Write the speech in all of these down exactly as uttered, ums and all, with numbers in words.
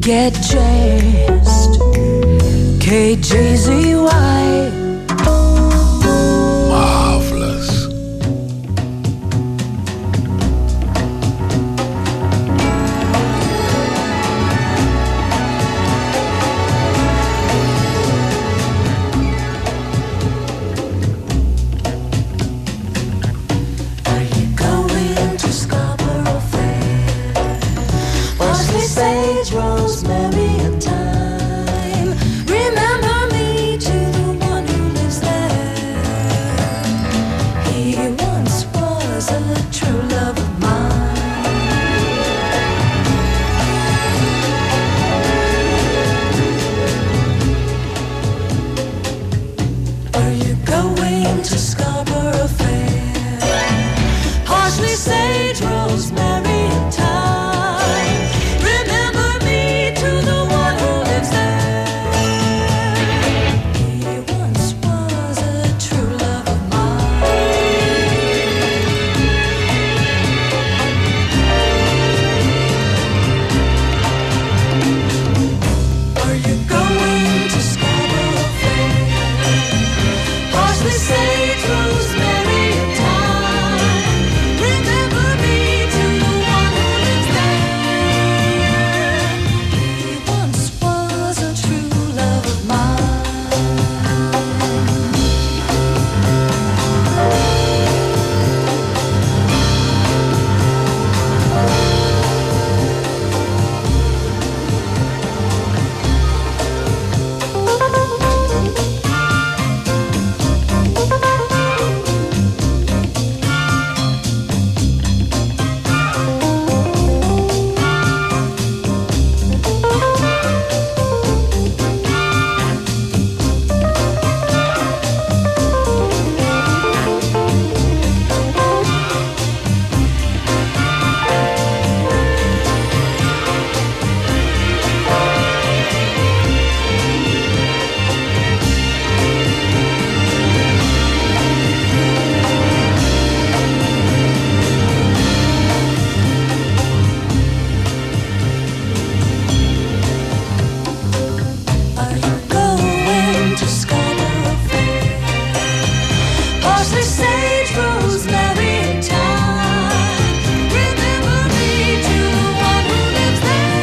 Get jazzed, K J Z Y. Marvelous. Are you going to Scarborough Fair? Parsley, sage, rosemary, and thyme. Remember me to the one who lives there. He once was a true love of mine. Are you going to Scarborough Fair? Parsley, sage, rosemary, and thyme. Remember me to the one who lives there. He once was a true love of mine. Are you going to Scarborough Fair? Parsley, sage, rosemary, and thyme. Remember me to the one who lives there. He once was a true love of mine. Are you going to Scarborough Fair? Parsley, sage, rosemary, and thyme. Remember me to the one who lives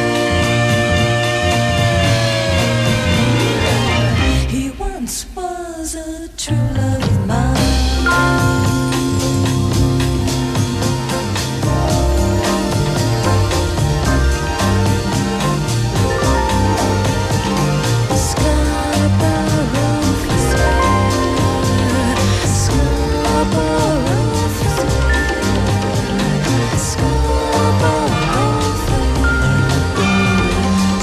there. He once was a true love of mine. Scarborough Fair, Scarborough Fair, Scarborough Fair,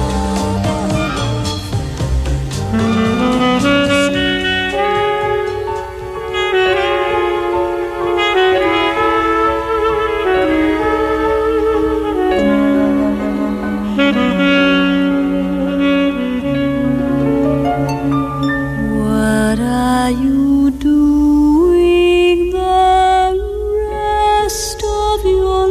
What are you doing the rest of your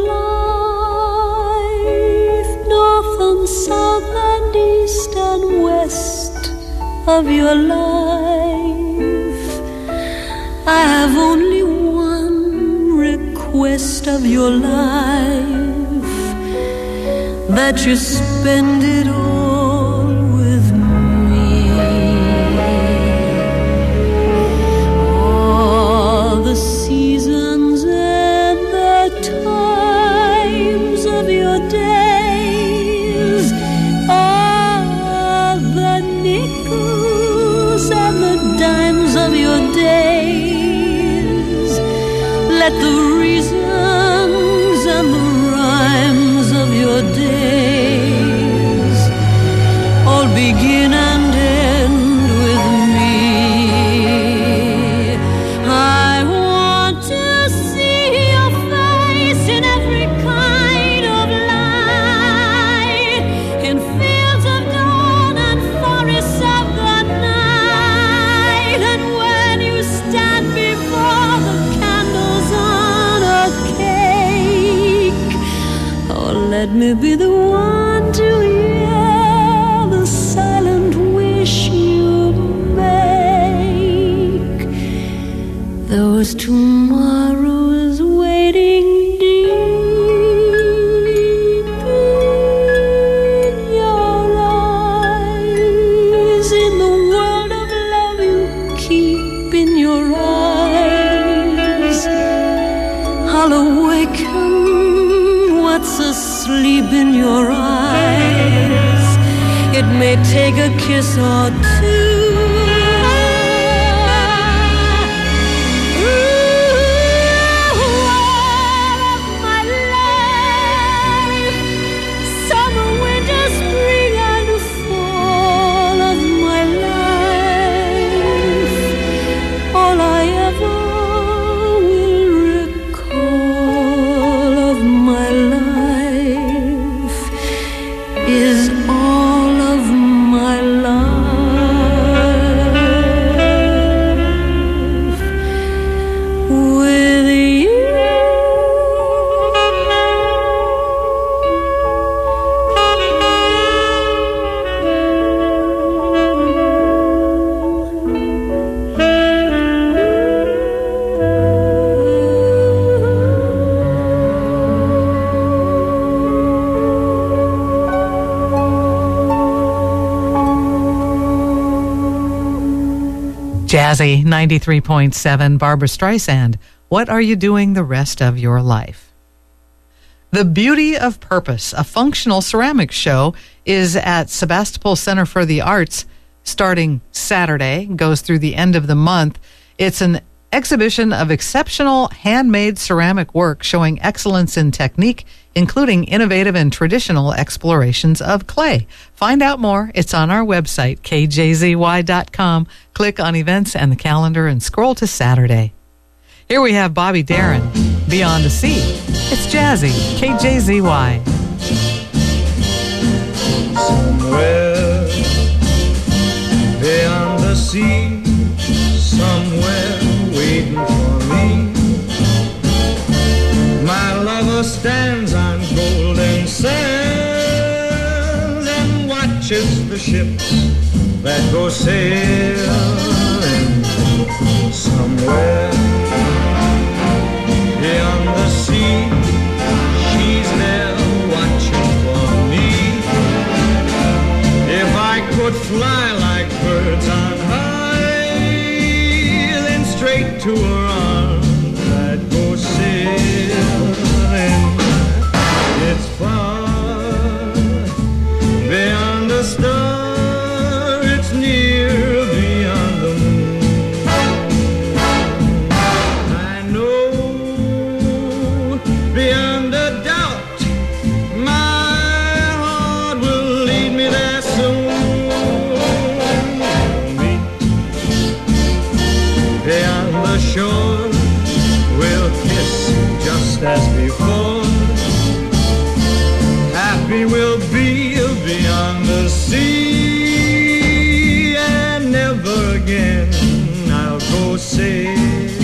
life? North and south and east and west of your life. I have only one request of your life, that you spend it all with me. All the seasons and the times of your days, all the nickels and the dimes of your days. Let the reasons and the rhymes of your days all begin and end with me. I want to see your face in every kind of light, in fields of dawn and forests of the night. And when you stand before the candles on a cake, oh, let me be the one to hear 'cause tomorrow is waiting deep in your eyes, in the world of love you keep in your eyes. I'll awaken what's asleep in your eyes. It may take a kiss or two. Jazzy ninety-three point seven, Barbra Streisand, What Are You Doing the Rest of Your Life? The Beauty of Purpose, a functional ceramics show, is at Sebastopol Center for the Arts starting Saturday, goes through the end of the month. It's an exhibition of exceptional handmade ceramic work showing excellence in technique, including innovative and traditional explorations of clay. Find out more. It's on our website, K J Z Y dot com. Click on events and the calendar and scroll to Saturday. Here we have Bobby Darin, Beyond the Sea. It's Jazzy, K J Z Y. Somewhere beyond the sea, somewhere waiting for me, my lover stands on golden sands and watches the ships that go sailing. Somewhere beyond the sea, she's there watching for me. If I could fly like birds on high, then straight to her arms I'd go sailing. It's far beyond the star, it's near beyond the moon. I know beyond a doubt my heart will lead me there soon. We'll meet beyond the shore, we'll kiss just as before. Happy we'll be beyond the sea, and never again I'll go sailing.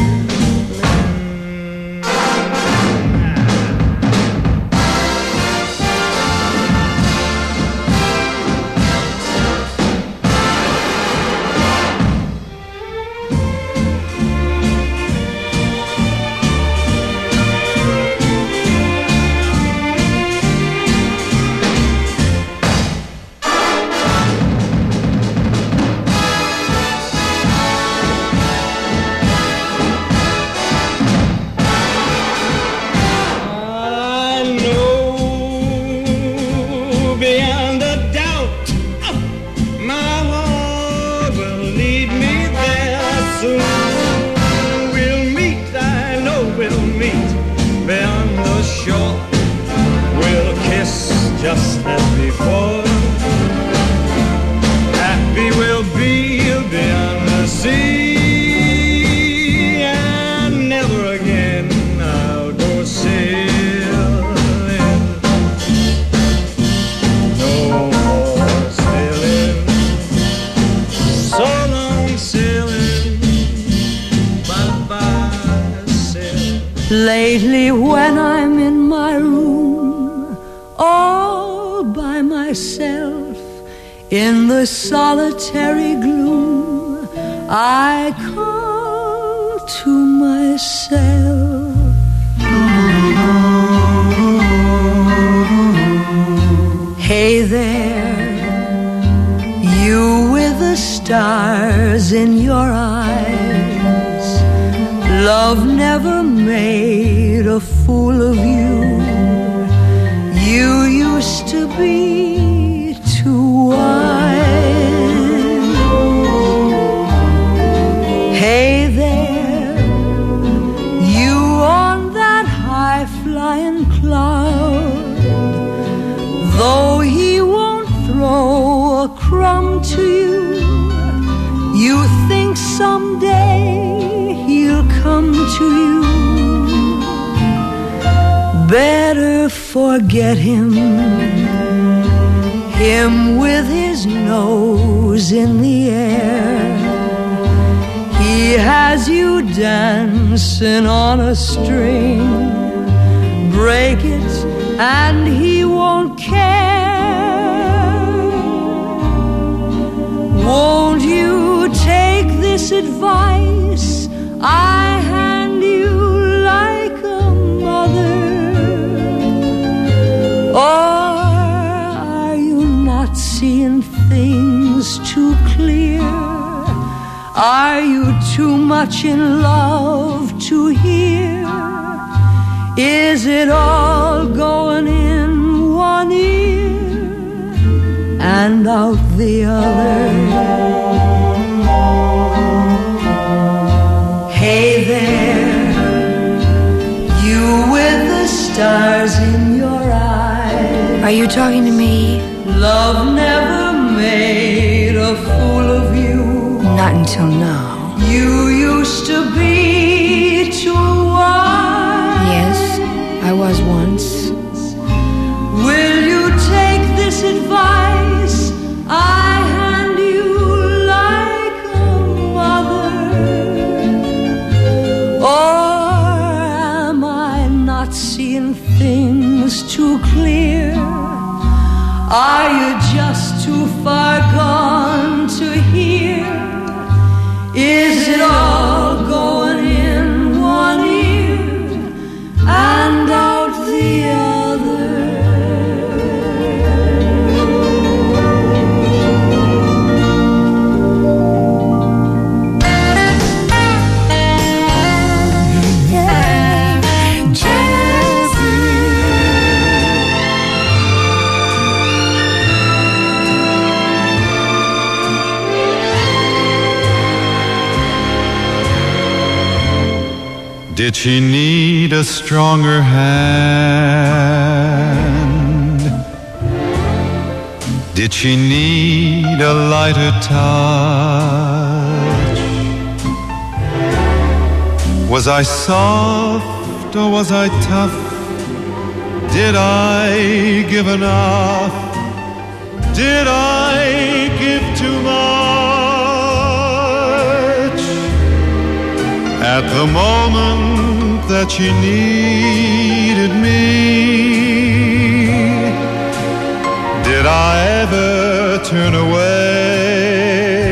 Just as before, happy we'll be beyond the sea, and never again I'll go sailing. No more sailing, so long sailing, bye-bye sailing. Lately when I'm in my room, all by myself, in the solitary gloom, I call to myself, hey there, you with the stars in your eyes, love never made a fool of you. You used to be too wise. Hey there, you on that high-flying cloud, though he won't throw a crumb to you, you think someday he'll come to you. Better forget him, him with his nose in the air. He has you dancing on a string. Break it and he won't care. Won't you take this advice I hand you like a mother? Or are you not seeing things too clear? Are you too much in love to hear? Is it all going in one ear and out the other? Hey there, you with the stars in your eyes. Are you talking to me? Love never made a fool of you. Not until now. You used to be too wise. Yes, I was once. Will you take this advice I hand you like a mother? Or am I not seeing things too clear? Are you just too far gone to hear? Is it all going in one ear and out the other? Yeah, Did she need a stronger hand? Did she need a lighter touch? Was I soft or was I tough? Did I give enough? Did I give too much? At the moment that she needed me, did I ever turn away?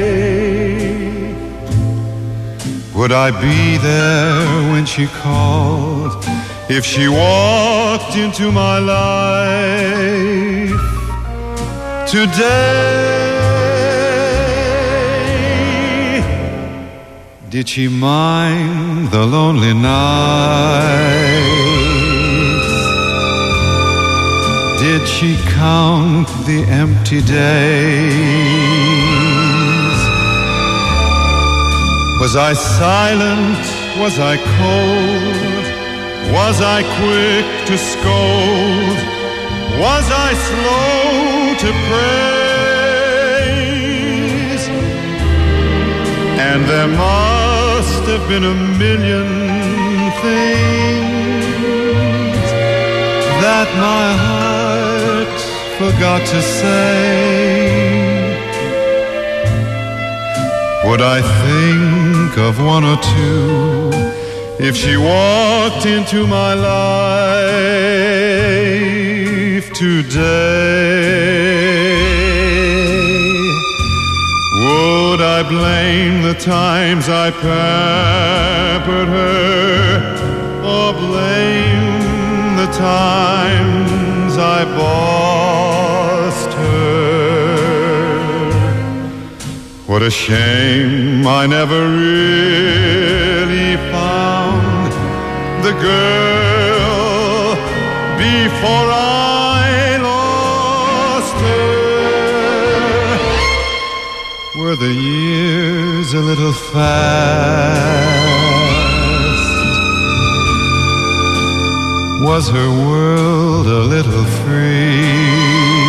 Would I be there when she called? If she walked into my life today? Did she mind the lonely nights? Did she count the empty days? Was I silent? Was I cold? Was I quick to scold? Was I slow to praise? And there must have been a million things that my heart forgot to say. Would I think of one or two if she walked into my life today? Would I blame the times I pampered her, or blame the times I bossed her? What a shame I never really found the girl before I lost her. Were the years a little fast? Was her world a little free?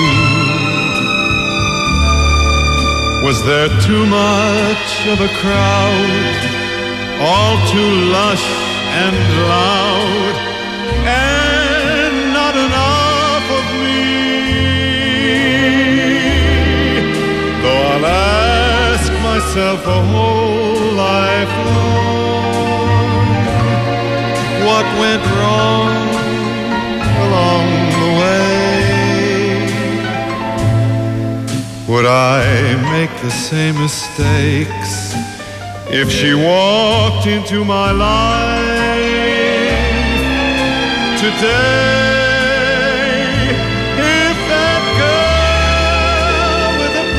Was there too much of a crowd, all too lush and loud, and not enough of me? Though I'll ask myself a whole life long, what went wrong along the way? Would I make the same mistakes if she walked into my life today? If that girl with a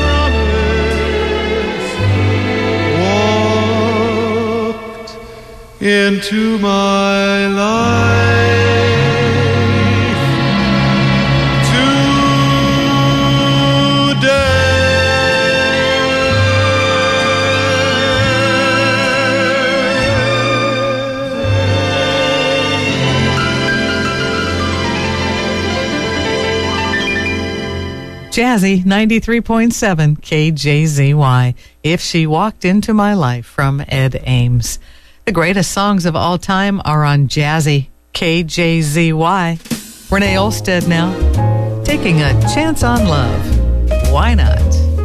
promise walked into my life Jazzy, ninety-three point seven K J Z Y. If She Walked Into My Life from Ed Ames. The greatest songs of all time are on Jazzy, K J Z Y. Renee Olstead now, Taking a Chance on Love. Why not?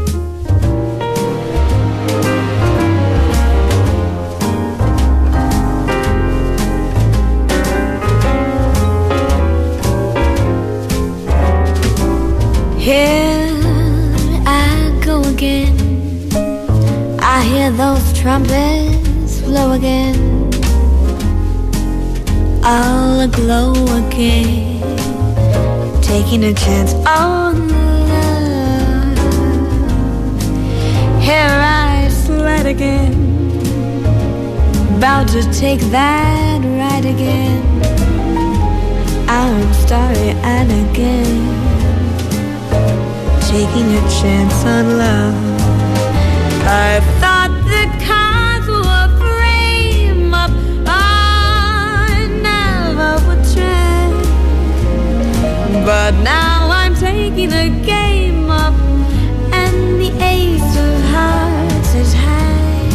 Here I go again. I hear those trumpets blow again, all aglow again, taking a chance on love. Here I sled again, about to take that ride again. I'm starry-eyed again, taking a chance on love. I thought the cards were frame up, I never would try, but now I'm taking a game up, and the ace of hearts is high.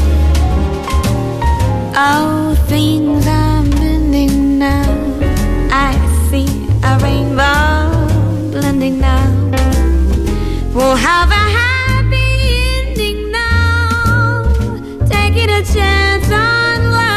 Oh, things are mending now, I see a rainbow blending now. We'll have a happy ending now, taking a chance on love.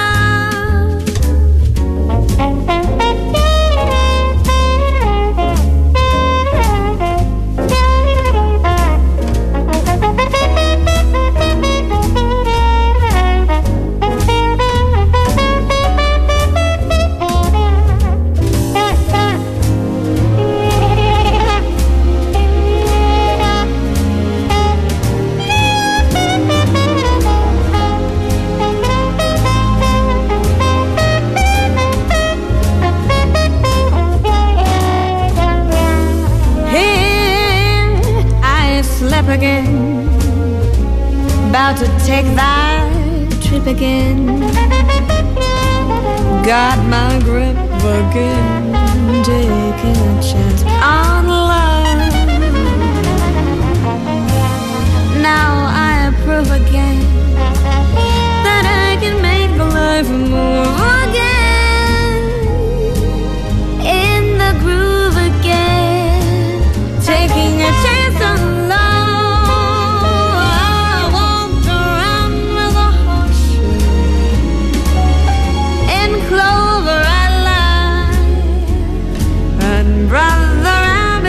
Again, about to take that trip again, got my grip again, taking a chance on love. Now I approve again that I can make life move again, in the groove again, taking a chance on love. Brother, I'm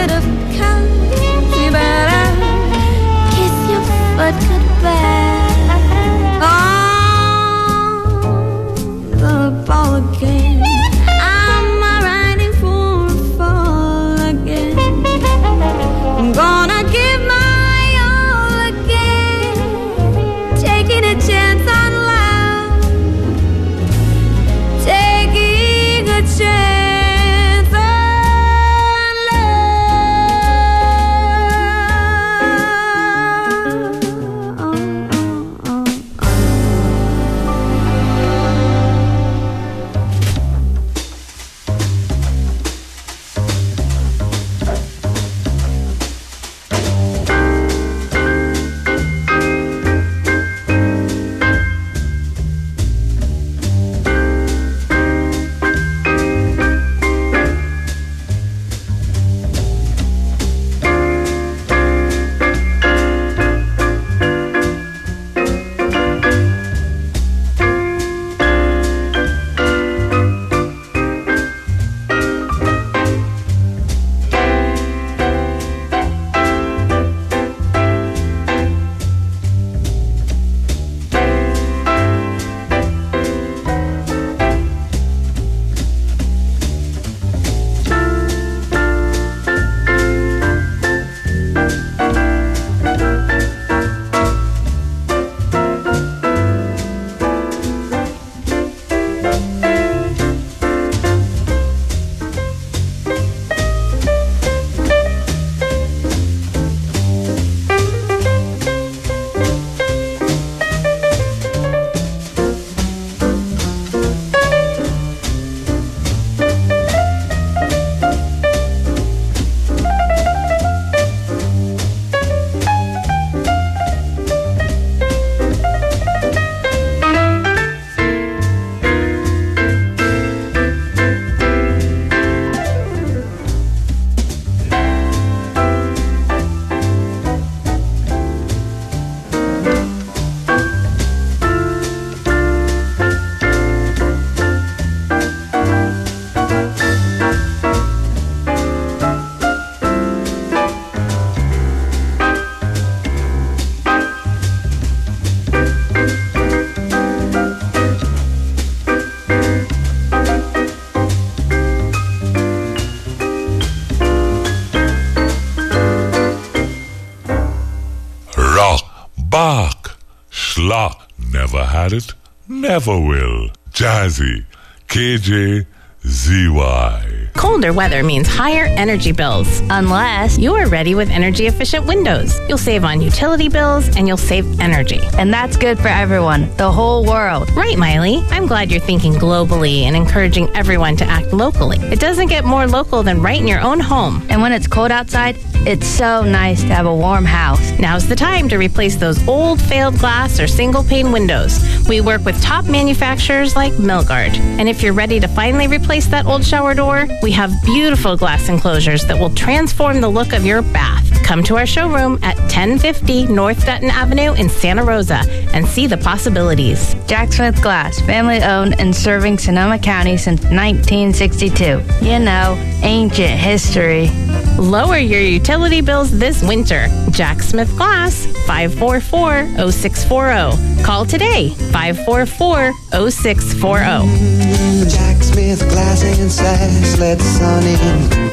Bach, schlock, never had it, never will. Jazzy, K J Z Y. Colder weather means higher energy bills. Unless you are ready with energy-efficient windows. You'll save on utility bills and you'll save energy. And that's good for everyone, the whole world. Right, Miley. I'm glad you're thinking globally and encouraging everyone to act locally. It doesn't get more local than right in your own home. And when it's cold outside, it's so nice to have a warm house. Now's the time to replace those old failed glass or single-pane windows. We work with top manufacturers like Milgard. And if you're ready to finally replace that old shower door, we have beautiful glass enclosures that will transform the look of your bath. Come to our showroom at ten fifty North Dutton Avenue in Santa Rosa and see the possibilities. Jack Smith Glass, family owned and serving Sonoma County since nineteen sixty-two. You know, ancient history. Lower your utility bills this winter. Jack Smith Glass, five four four, oh six four oh. Call today, five four four, oh six four oh. Jack Smith Glass and Sass, let the sun in.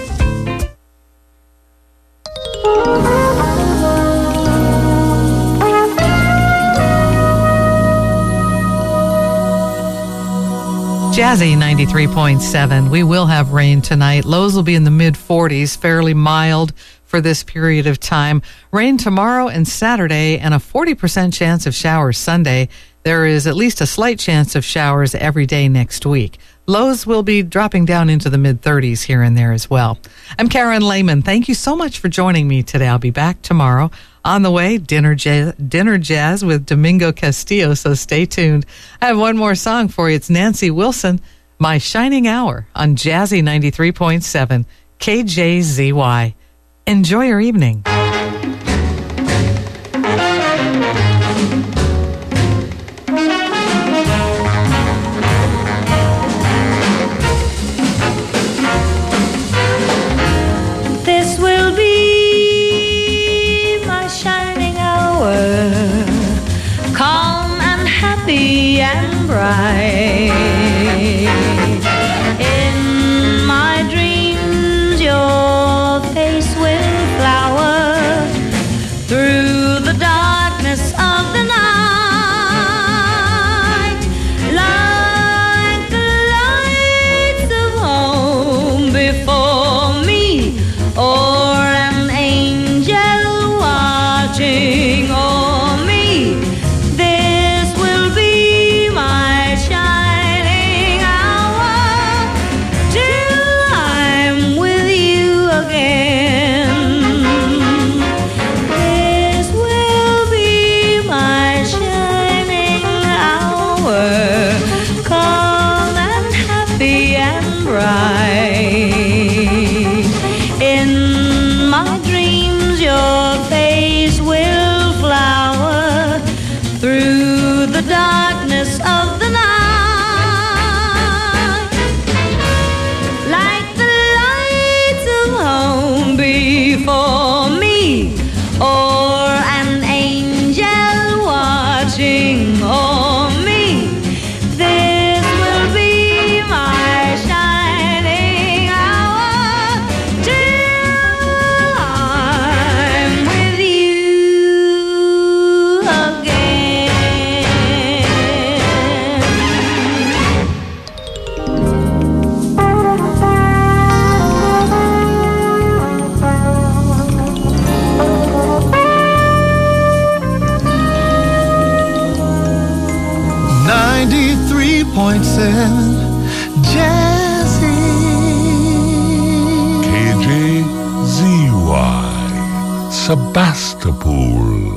Jazzy ninety-three point seven. We will have rain tonight. Lows will be in the mid forties, fairly mild for this period of time. Rain tomorrow and Saturday, and a forty percent chance of showers Sunday. There is at least a slight chance of showers every day next week. Lows will be dropping down into the mid thirties here and there as well. I'm Karen Lehman. Thank you so much for joining me today. I'll be back tomorrow. On the way, dinner jazz, dinner jazz with Domingo Castillo, so stay tuned. I have one more song for you. It's Nancy Wilson, My Shining Hour on Jazzy ninety-three point seven K J Z Y. Enjoy your evening. This will be my shining hour, calm and happy and bright. In my dreams, your face will flower through the darkness of the night, like the lights of home before me, or an angel watching o'er me. This will be my shining hour till I'm with you again. This will be my shining hour, calm and happy and bright. In my dreams, your face will flower through the darkness of the night, like the lights of home before me, or an angel watching o'er me. This will be my shining hour till I'm with you again. ninety-three point seven Jazzy. K J Z Y. Sebastopol.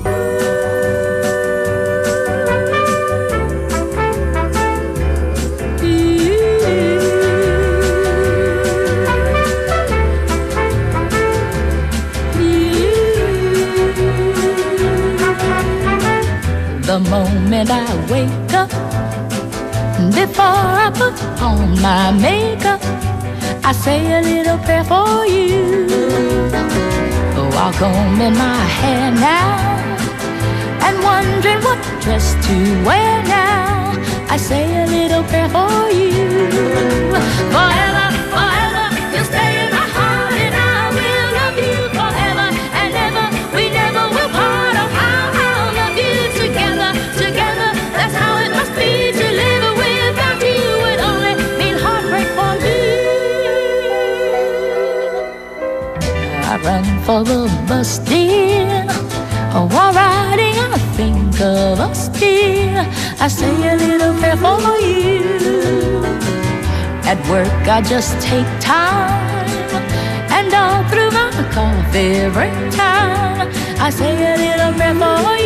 The moment I wake up, before I put on my makeup, I say a little prayer for you. While combing my hair now and wondering what dress to wear now, I say a little prayer for you. Forever, forever, you'll stay in my heart, and I will love you forever and ever. We never will part. Oh, how I'll love you. for the bus, dear. Oh, while riding, I think of us, dear. I say a little prayer for you. At work, I just take time, and all through my coffee break time, I say a little prayer for you.